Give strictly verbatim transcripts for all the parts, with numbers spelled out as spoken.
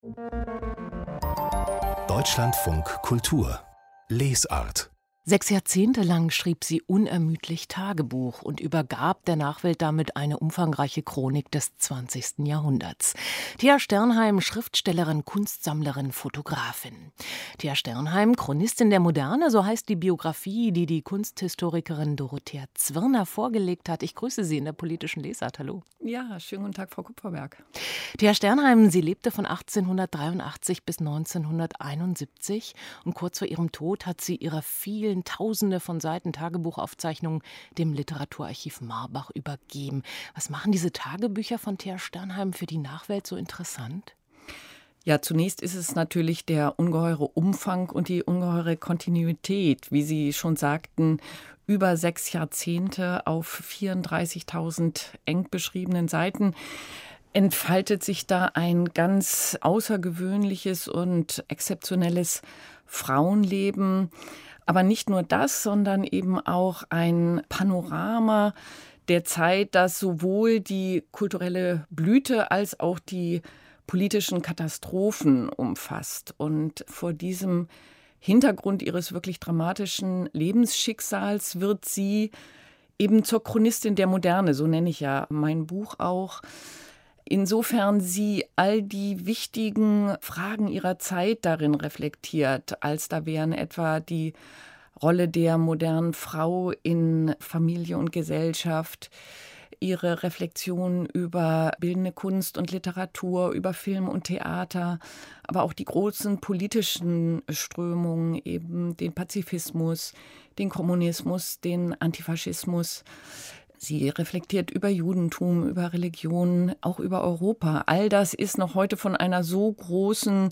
Deutschlandfunk Kultur Lesart. Sechs Jahrzehnte lang schrieb sie unermüdlich Tagebuch und übergab der Nachwelt damit eine umfangreiche Chronik des zwanzigsten Jahrhunderts. Thea Sternheim, Schriftstellerin, Kunstsammlerin, Fotografin. Thea Sternheim, Chronistin der Moderne, so heißt die Biografie, die die Kunsthistorikerin Dorothea Zwirner vorgelegt hat. Ich grüße Sie in der politischen Lesart. Hallo. Ja, schönen guten Tag, Frau Kupferberg. Thea Sternheim, sie lebte von achtzehnhundertdreiundachtzig bis neunzehnhunderteinundsiebzig und kurz vor ihrem Tod hat sie ihre vielen Tausende von Seiten Tagebuchaufzeichnungen dem Literaturarchiv Marbach übergeben. Was machen diese Tagebücher von Thea Sternheim für die Nachwelt so interessant? Ja, zunächst ist es natürlich der ungeheure Umfang und die ungeheure Kontinuität, wie Sie schon sagten, über sechs Jahrzehnte auf vierunddreißigtausend eng beschriebenen Seiten entfaltet sich da ein ganz außergewöhnliches und exzeptionelles Frauenleben. Aber nicht nur das, sondern eben auch ein Panorama der Zeit, das sowohl die kulturelle Blüte als auch die politischen Katastrophen umfasst. Und vor diesem Hintergrund ihres wirklich dramatischen Lebensschicksals wird sie eben zur Chronistin der Moderne, so nenne ich ja mein Buch auch. Insofern sie all die wichtigen Fragen ihrer Zeit darin reflektiert, als da wären etwa die Rolle der modernen Frau in Familie und Gesellschaft, ihre Reflexion über bildende Kunst und Literatur, über Film und Theater, aber auch die großen politischen Strömungen, eben den Pazifismus, den Kommunismus, den Antifaschismus. Sie reflektiert über Judentum, über Religion, auch über Europa. All das ist noch heute von einer so großen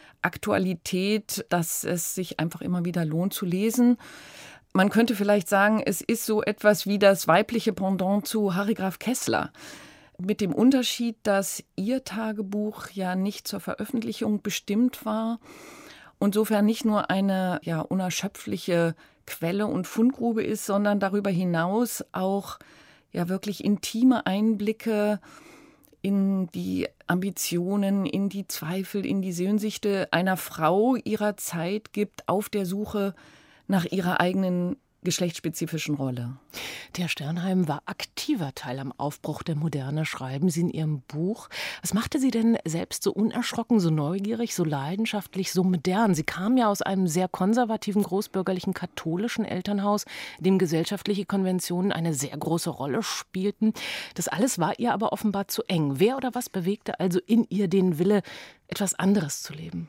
Aktualität, dass es sich einfach immer wieder lohnt zu lesen. Man könnte vielleicht sagen, es ist so etwas wie das weibliche Pendant zu Harry Graf Kessler. Mit dem Unterschied, dass ihr Tagebuch ja nicht zur Veröffentlichung bestimmt war. Insofern nicht nur eine ja, unerschöpfliche Quelle und Fundgrube ist, sondern darüber hinaus auch ja wirklich intime Einblicke in die Ambitionen, in die Zweifel, in die Sehnsüchte einer Frau ihrer Zeit gibt, auf der Suche nach ihrer eigenen geschlechtsspezifischen Rolle. Thea Sternheim war aktiver Teil am Aufbruch der Moderne, schreiben Sie in Ihrem Buch. Was machte Sie denn selbst so unerschrocken, so neugierig, so leidenschaftlich, so modern? Sie kam ja aus einem sehr konservativen, großbürgerlichen, katholischen Elternhaus, in dem gesellschaftliche Konventionen eine sehr große Rolle spielten. Das alles war ihr aber offenbar zu eng. Wer oder was bewegte also in ihr den Wille, etwas anderes zu leben?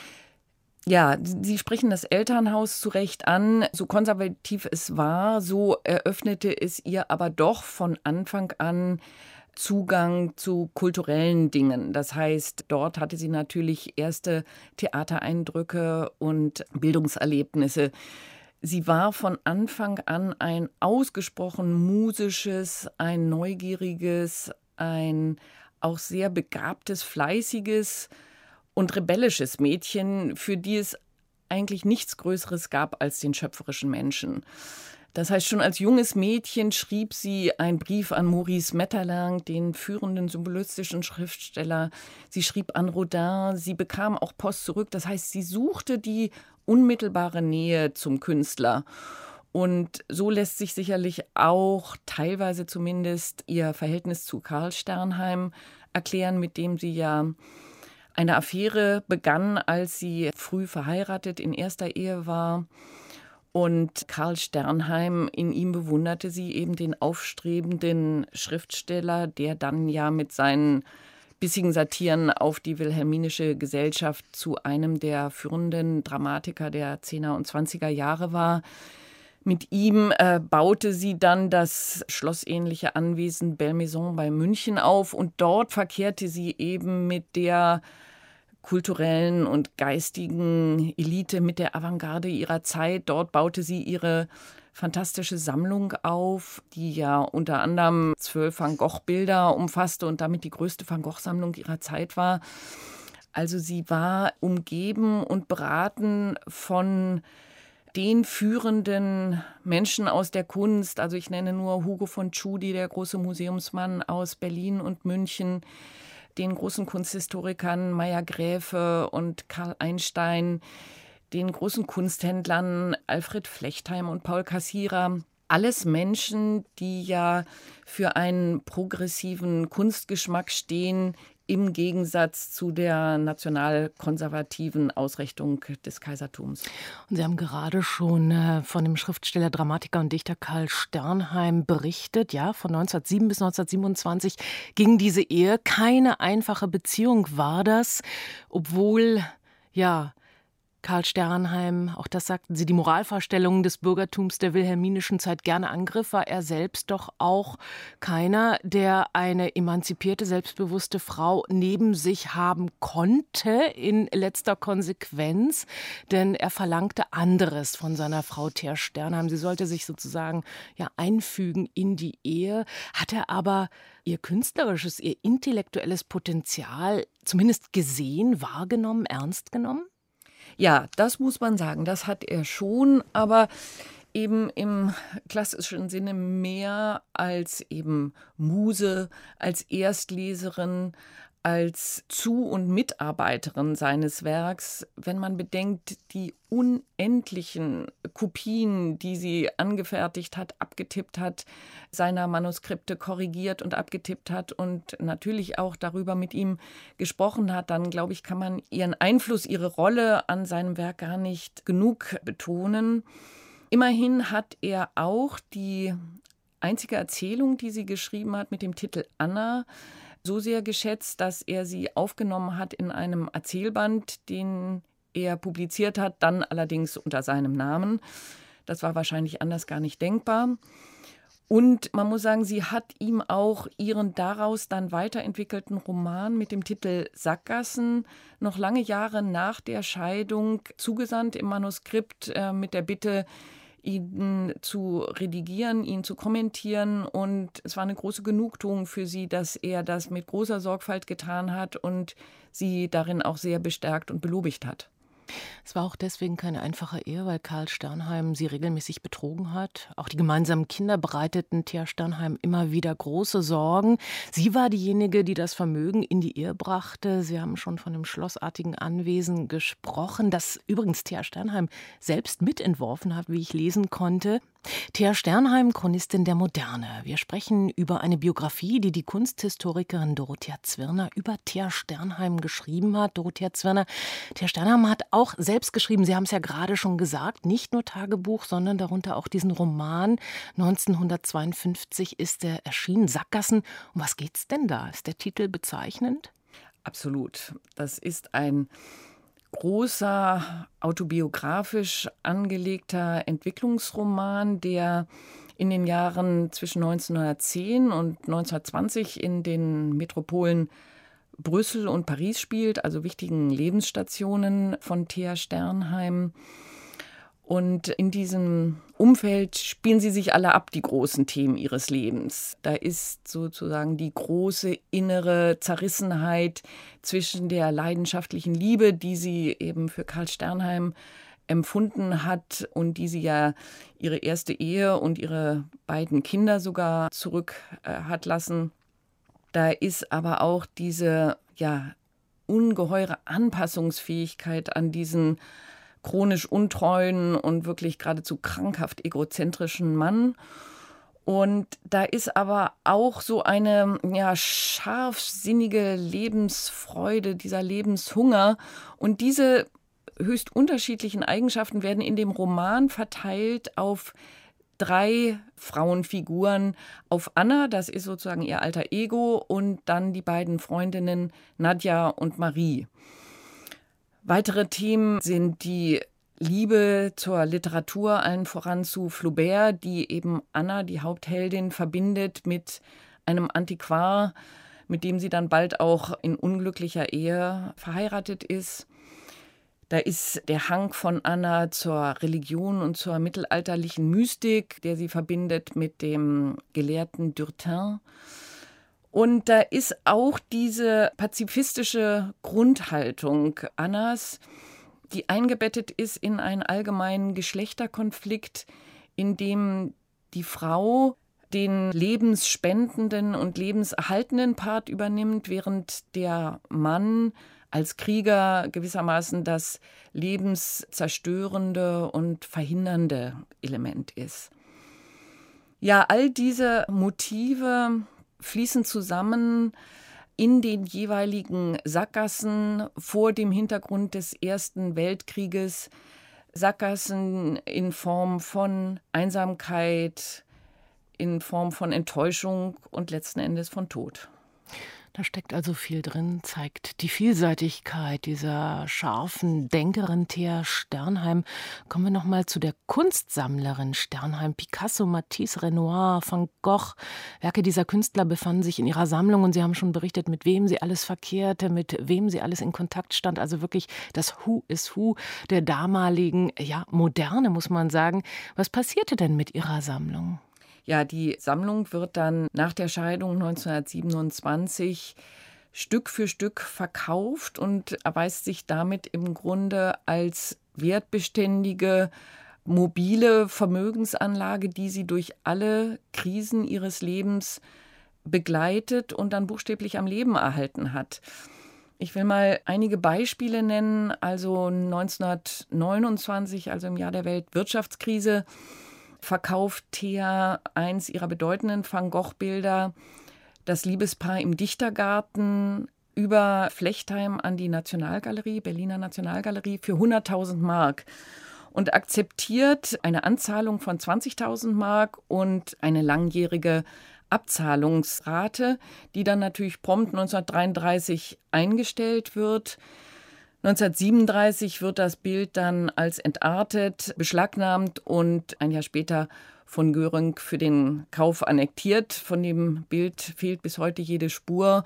Ja, Sie sprechen das Elternhaus zu Recht an. So konservativ es war, so eröffnete es ihr aber doch von Anfang an Zugang zu kulturellen Dingen. Das heißt, dort hatte sie natürlich erste Theatereindrücke und Bildungserlebnisse. Sie war von Anfang an ein ausgesprochen musisches, ein neugieriges, ein auch sehr begabtes, fleißiges und rebellisches Mädchen, für die es eigentlich nichts Größeres gab als den schöpferischen Menschen. Das heißt, schon als junges Mädchen schrieb sie einen Brief an Maurice Maeterlinck, den führenden symbolistischen Schriftsteller. Sie schrieb an Rodin, sie bekam auch Post zurück. Das heißt, sie suchte die unmittelbare Nähe zum Künstler. Und so lässt sich sicherlich auch teilweise zumindest ihr Verhältnis zu Karl Sternheim erklären, mit dem sie ja eine Affäre begann, als sie früh verheiratet in erster Ehe war. Und Karl Sternheim, in ihm bewunderte sie eben den aufstrebenden Schriftsteller, der dann ja mit seinen bissigen Satiren auf die wilhelminische Gesellschaft zu einem der führenden Dramatiker der zehner und zwanziger Jahre war. Mit ihm äh, baute sie dann das schlossähnliche Anwesen Belmaison bei München auf und dort verkehrte sie eben mit der kulturellen und geistigen Elite, mit der Avantgarde ihrer Zeit. Dort baute sie ihre fantastische Sammlung auf, die ja unter anderem zwölf Van Gogh-Bilder umfasste und damit die größte Van Gogh-Sammlung ihrer Zeit war. Also sie war umgeben und beraten von den führenden Menschen aus der Kunst. Also ich nenne nur Hugo von Tschudi, der große Museumsmann aus Berlin und München. den großen Kunsthistorikern Meyer Graefe und Karl Einstein, den großen Kunsthändlern Alfred Flechtheim und Paul Cassirer. Alles Menschen, die ja für einen progressiven Kunstgeschmack stehen, im Gegensatz zu der nationalkonservativen Ausrichtung des Kaisertums. Und Sie haben gerade schon äh, von dem Schriftsteller, Dramatiker und Dichter Karl Sternheim berichtet. Ja, von neunzehnhundertsieben bis neunzehnhundertsiebenundzwanzig ging diese Ehe. Keine einfache Beziehung war das, obwohl, ja, Karl Sternheim, auch das sagten Sie, die Moralvorstellungen des Bürgertums der wilhelminischen Zeit gerne angriff, war er selbst doch auch keiner, der eine emanzipierte, selbstbewusste Frau neben sich haben konnte, in letzter Konsequenz. Denn er verlangte anderes von seiner Frau Thea Sternheim. Sie sollte sich sozusagen ja einfügen in die Ehe. Hat er aber ihr künstlerisches, ihr intellektuelles Potenzial zumindest gesehen, wahrgenommen, ernst genommen? Ja, das muss man sagen, das hat er schon, aber eben im klassischen Sinne mehr als eben Muse, als Erstleserin, als Zu- und Mitarbeiterin seines Werks. Wenn man bedenkt, die unendlichen Kopien, die sie angefertigt hat, abgetippt hat, seiner Manuskripte korrigiert und abgetippt hat und natürlich auch darüber mit ihm gesprochen hat, dann, glaube ich, kann man ihren Einfluss, ihre Rolle an seinem Werk gar nicht genug betonen. Immerhin hat er auch die einzige Erzählung, die sie geschrieben hat, mit dem Titel Anna, so sehr geschätzt, dass er sie aufgenommen hat in einem Erzählband, den er publiziert hat, dann allerdings unter seinem Namen. Das war wahrscheinlich anders gar nicht denkbar. Und man muss sagen, sie hat ihm auch ihren daraus dann weiterentwickelten Roman mit dem Titel Sackgassen noch lange Jahre nach der Scheidung zugesandt im Manuskript äh, mit der Bitte, ihn zu redigieren, ihn zu kommentieren. Und es war eine große Genugtuung für sie, dass er das mit großer Sorgfalt getan hat und sie darin auch sehr bestärkt und belobigt hat. Es war auch deswegen keine einfache Ehe, weil Karl Sternheim sie regelmäßig betrogen hat. Auch die gemeinsamen Kinder bereiteten Thea Sternheim immer wieder große Sorgen. Sie war diejenige, die das Vermögen in die Ehe brachte. Sie haben schon von dem schlossartigen Anwesen gesprochen, das übrigens Thea Sternheim selbst mitentworfen hat, wie ich lesen konnte. Thea Sternheim, Chronistin der Moderne. Wir sprechen über eine Biografie, die die Kunsthistorikerin Dorothea Zwirner über Thea Sternheim geschrieben hat. Dorothea Zwirner, Thea Sternheim hat auch selbst geschrieben, Sie haben es ja gerade schon gesagt, nicht nur Tagebuch, sondern darunter auch diesen Roman. neunzehnhundertzweiundfünfzig ist er erschienen, Sackgassen. Um was geht's denn da? Ist der Titel bezeichnend? Absolut. Das ist ein großer, autobiografisch angelegter Entwicklungsroman, der in den Jahren zwischen neunzehnhundertzehn und neunzehnhundertzwanzig in den Metropolen Brüssel und Paris spielt, also wichtigen Lebensstationen von Thea Sternheim. Und in diesem Umfeld spielen sie sich alle ab, die großen Themen ihres Lebens. Da ist sozusagen die große innere Zerrissenheit zwischen der leidenschaftlichen Liebe, die sie eben für Karl Sternheim empfunden hat und die sie ja ihre erste Ehe und ihre beiden Kinder sogar zurück äh, hat lassen. Da ist aber auch diese ja, ungeheure Anpassungsfähigkeit an diesen chronisch untreuen und wirklich geradezu krankhaft egozentrischen Mann. Und da ist aber auch so eine ja, scharfsinnige Lebensfreude, dieser Lebenshunger. Und diese höchst unterschiedlichen Eigenschaften werden in dem Roman verteilt auf drei Frauenfiguren. Auf Anna, das ist sozusagen ihr alter Ego, und dann die beiden Freundinnen Nadja und Marie. Weitere Themen sind die Liebe zur Literatur, allen voran zu Flaubert, die eben Anna, die Hauptheldin, verbindet mit einem Antiquar, mit dem sie dann bald auch in unglücklicher Ehe verheiratet ist. Da ist der Hang von Anna zur Religion und zur mittelalterlichen Mystik, der sie verbindet mit dem Gelehrten Durtain. Und da ist auch diese pazifistische Grundhaltung Annas, die eingebettet ist in einen allgemeinen Geschlechterkonflikt, in dem die Frau den lebensspendenden und lebenserhaltenden Part übernimmt, während der Mann als Krieger gewissermaßen das lebenszerstörende und verhindernde Element ist. Ja, all diese Motive fließen zusammen in den jeweiligen Sackgassen vor dem Hintergrund des Ersten Weltkrieges. Sackgassen in Form von Einsamkeit, in Form von Enttäuschung und letzten Endes von Tod. Da steckt also viel drin, zeigt die Vielseitigkeit dieser scharfen Denkerin Thea Sternheim. Kommen wir noch mal zu der Kunstsammlerin Sternheim. Picasso, Matisse, Renoir, Van Gogh. Werke dieser Künstler befanden sich in ihrer Sammlung und Sie haben schon berichtet, mit wem sie alles verkehrte, mit wem sie alles in Kontakt stand. Also wirklich das Who is Who der damaligen, ja, Moderne, muss man sagen. Was passierte denn mit Ihrer Sammlung? Ja, die Sammlung wird dann nach der Scheidung neunzehnhundertsiebenundzwanzig Stück für Stück verkauft und erweist sich damit im Grunde als wertbeständige, mobile Vermögensanlage, die sie durch alle Krisen ihres Lebens begleitet und dann buchstäblich am Leben erhalten hat. Ich will mal einige Beispiele nennen. Also neunzehnhundertneunundzwanzig, also im Jahr der Weltwirtschaftskrise, verkauft Thea eins ihrer bedeutenden Van Gogh-Bilder, das Liebespaar im Dichtergarten, über Flechtheim an die Nationalgalerie, Berliner Nationalgalerie, für hunderttausend Mark und akzeptiert eine Anzahlung von zwanzigtausend Mark und eine langjährige Abzahlungsrate, die dann natürlich prompt neunzehnhundertdreiunddreißig eingestellt wird. neunzehnhundertsiebenunddreißig wird das Bild dann als entartet, beschlagnahmt und ein Jahr später von Göring für den Kauf annektiert. Von dem Bild fehlt bis heute jede Spur.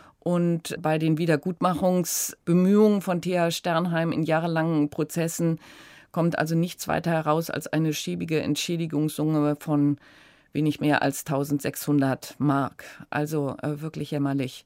Und bei den Wiedergutmachungsbemühungen von Thea Sternheim in jahrelangen Prozessen kommt also nichts weiter heraus als eine schäbige Entschädigungssumme von wenig mehr als eintausendsechshundert Mark. Also äh, wirklich jämmerlich.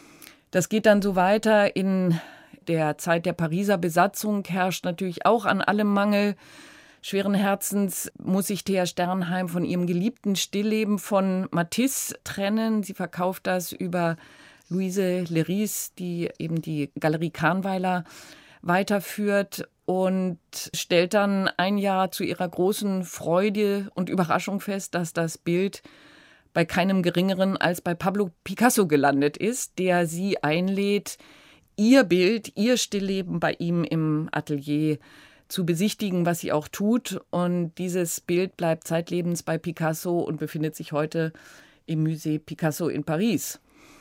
Das geht dann so weiter. In der Zeit der Pariser Besatzung herrscht natürlich auch an allem Mangel. Schweren Herzens muss sich Thea Sternheim von ihrem geliebten Stillleben von Matisse trennen. Sie verkauft das über Louise Leiris, die eben die Galerie Kahnweiler weiterführt, und stellt dann ein Jahr zu ihrer großen Freude und Überraschung fest, dass das Bild bei keinem Geringeren als bei Pablo Picasso gelandet ist, der sie einlädt, ihr Bild, ihr Stillleben bei ihm im Atelier zu besichtigen, was sie auch tut. Und dieses Bild bleibt zeitlebens bei Picasso und befindet sich heute im Musée Picasso in Paris.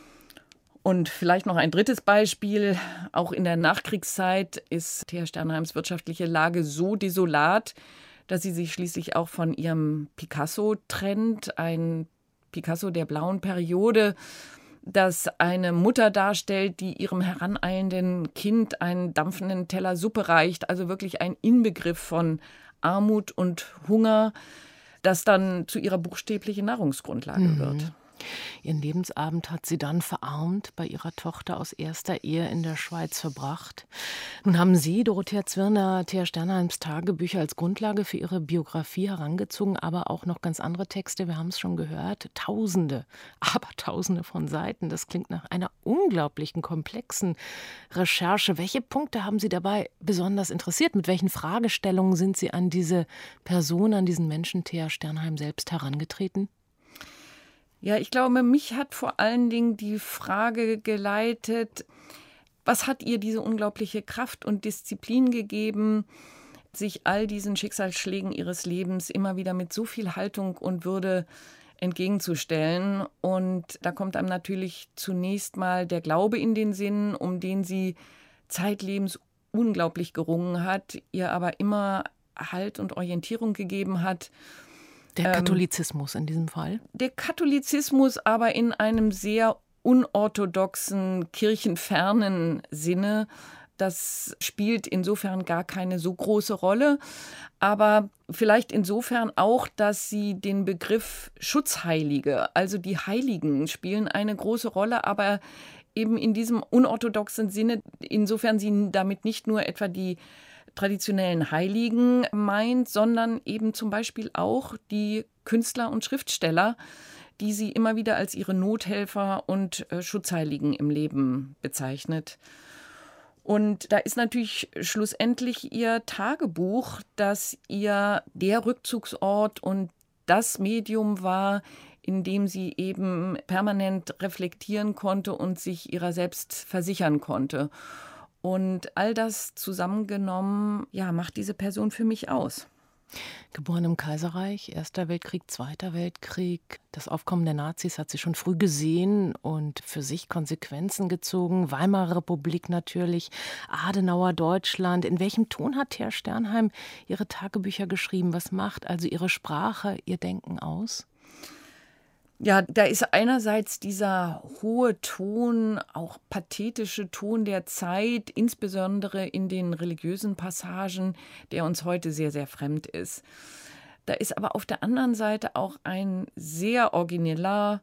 Und vielleicht noch ein drittes Beispiel. Auch in der Nachkriegszeit ist Thea Sternheims wirtschaftliche Lage so desolat, dass sie sich schließlich auch von ihrem Picasso trennt. Ein Picasso der blauen Periode, das eine Mutter darstellt, die ihrem heraneilenden Kind einen dampfenden Teller Suppe reicht. Also wirklich ein Inbegriff von Armut und Hunger, das dann zu ihrer buchstäblichen Nahrungsgrundlage mhm. wird. Ihren Lebensabend hat sie dann verarmt bei ihrer Tochter aus erster Ehe in der Schweiz verbracht. Nun haben Sie, Dorothea Zwirner, Thea Sternheims Tagebücher als Grundlage für Ihre Biografie herangezogen, aber auch noch ganz andere Texte. Wir haben es schon gehört. Tausende, aber Tausende von Seiten. Das klingt nach einer unglaublichen, komplexen Recherche. Welche Punkte haben Sie dabei besonders interessiert? Mit welchen Fragestellungen sind Sie an diese Person, an diesen Menschen Thea Sternheim selbst herangetreten? Ja, ich glaube, mich hat vor allen Dingen die Frage geleitet, was hat ihr diese unglaubliche Kraft und Disziplin gegeben, sich all diesen Schicksalsschlägen ihres Lebens immer wieder mit so viel Haltung und Würde entgegenzustellen. Und da kommt einem natürlich zunächst mal der Glaube in den Sinn, um den sie zeitlebens unglaublich gerungen hat, ihr aber immer Halt und Orientierung gegeben hat. Der Katholizismus in diesem Fall? Der Katholizismus, aber in einem sehr unorthodoxen, kirchenfernen Sinne. Das spielt insofern gar keine so große Rolle, aber vielleicht insofern auch, dass sie den Begriff Schutzheilige, also die Heiligen, spielen eine große Rolle, aber eben in diesem unorthodoxen Sinne, insofern sie damit nicht nur etwa die traditionellen Heiligen meint, sondern eben zum Beispiel auch die Künstler und Schriftsteller, die sie immer wieder als ihre Nothelfer und äh, Schutzheiligen im Leben bezeichnet. Und da ist natürlich schlussendlich ihr Tagebuch, das ihr der Rückzugsort und das Medium war, in dem sie eben permanent reflektieren konnte und sich ihrer selbst versichern konnte. Und all das zusammengenommen, ja, macht diese Person für mich aus. Geboren im Kaiserreich, Erster Weltkrieg, Zweiter Weltkrieg. Das Aufkommen der Nazis hat sie schon früh gesehen und für sich Konsequenzen gezogen. Weimarer Republik natürlich, Adenauer Deutschland. In welchem Ton hat Thea Sternheim ihre Tagebücher geschrieben? Was macht also ihre Sprache, ihr Denken aus? Ja, da ist einerseits dieser hohe Ton, auch pathetische Ton der Zeit, insbesondere in den religiösen Passagen, der uns heute sehr, sehr fremd ist. Da ist aber auf der anderen Seite auch ein sehr origineller,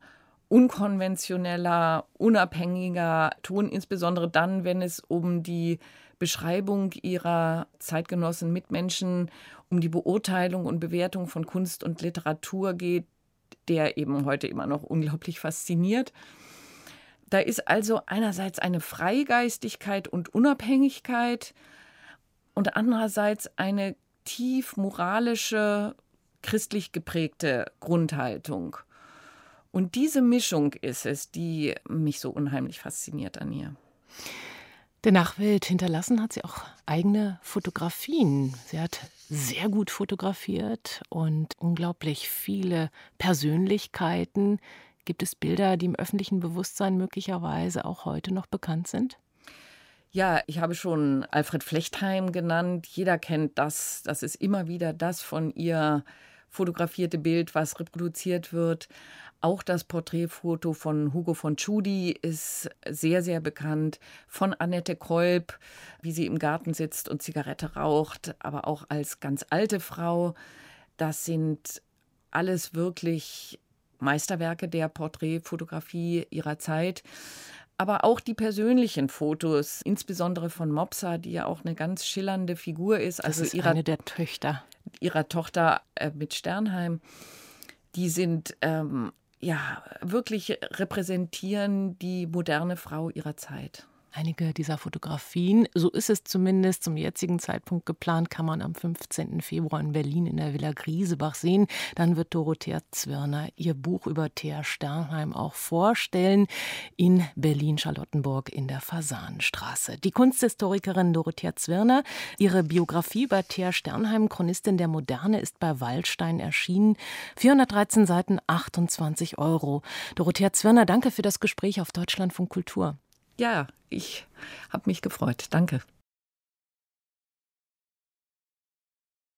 unkonventioneller, unabhängiger Ton, insbesondere dann, wenn es um die Beschreibung ihrer Zeitgenossen, Mitmenschen, um die Beurteilung und Bewertung von Kunst und Literatur geht, der eben heute immer noch unglaublich fasziniert. Da ist also einerseits eine Freigeistigkeit und Unabhängigkeit und andererseits eine tief moralische, christlich geprägte Grundhaltung. Und diese Mischung ist es, die mich so unheimlich fasziniert an ihr. Der Nachwelt hinterlassen hat sie auch eigene Fotografien. Sie hat sehr gut fotografiert und unglaublich viele Persönlichkeiten. Gibt es Bilder, die im öffentlichen Bewusstsein möglicherweise auch heute noch bekannt sind? Ja, ich habe schon Alfred Flechtheim genannt. Jeder kennt das. Das ist immer wieder das von ihr fotografierte Bild, was reproduziert wird. Auch das Porträtfoto von Hugo von Tschudi ist sehr, sehr bekannt. Von Annette Kolb, wie sie im Garten sitzt und Zigarette raucht, aber auch als ganz alte Frau. Das sind alles wirklich Meisterwerke der Porträtfotografie ihrer Zeit. Aber auch die persönlichen Fotos, insbesondere von Mopsa, die ja auch eine ganz schillernde Figur ist. Das Also ist ihrer, eine der Töchter. Ihrer Tochter äh, mit Sternheim. Die sind ähm, ja wirklich repräsentieren die moderne Frau ihrer Zeit. Einige dieser Fotografien, so ist es zumindest zum jetzigen Zeitpunkt geplant, kann man am fünfzehnten Februar in Berlin in der Villa Griesebach sehen. Dann wird Dorothea Zwirner ihr Buch über Thea Sternheim auch vorstellen in Berlin-Charlottenburg in der Fasanenstraße. Die Kunsthistorikerin Dorothea Zwirner, ihre Biografie über Thea Sternheim, Chronistin der Moderne, ist bei Waldstein erschienen. vierhundertdreizehn Seiten, achtundzwanzig Euro. Dorothea Zwirner, danke für das Gespräch auf Deutschlandfunk Kultur. Ja, ich habe mich gefreut. Danke.